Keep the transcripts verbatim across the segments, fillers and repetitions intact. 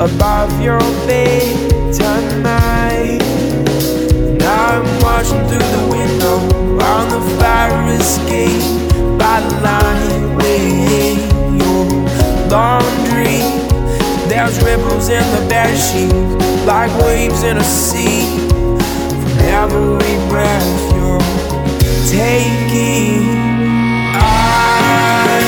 above your bed tonight. Now I'm watching through the window on the fire escape by the line where your laundry. There's ripples in the bed sheets like waves in a sea. From every breath you're taking, I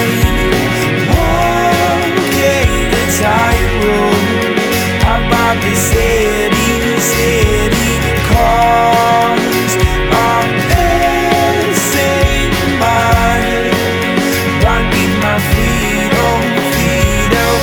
walking the tightrope about the city, city cars are passing by. Beneath my feet, oh feet, oh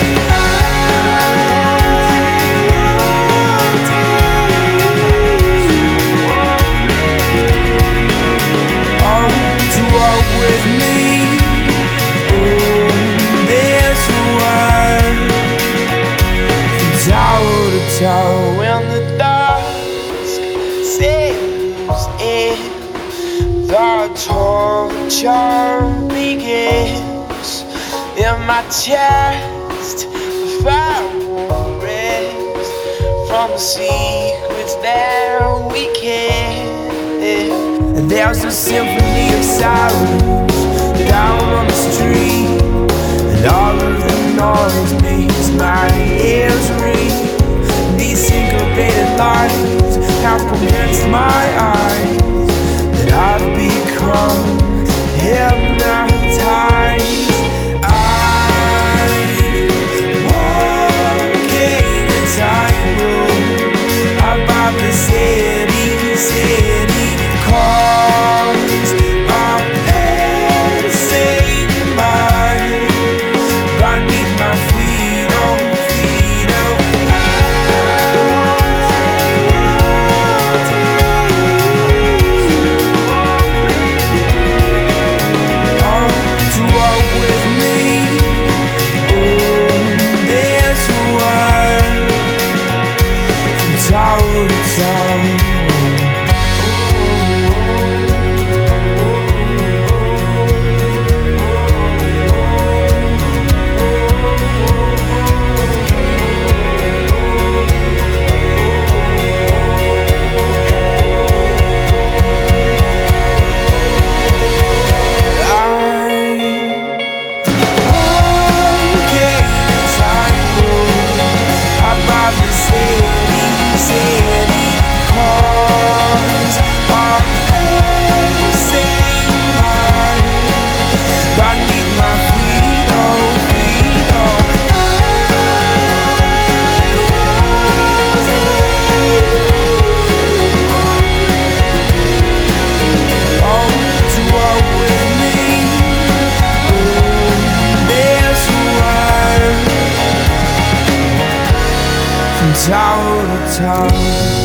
with me, oh, this one. From tower to tower, when the dusk settles in, the torture begins. In my chest, the fire won't rest from the secrets that we can't live. And there's a symphony of sirens down on the street, and all of the noise makes my ears ring. These syncopated lights have convinced my eyes that I've become hypnotized. I'm walking the tightrope about the city, city cars are passing by. Beneath my feet, oh feet, oh oh, to walk with me, oh, this one. From tower to tower. Tower to tower.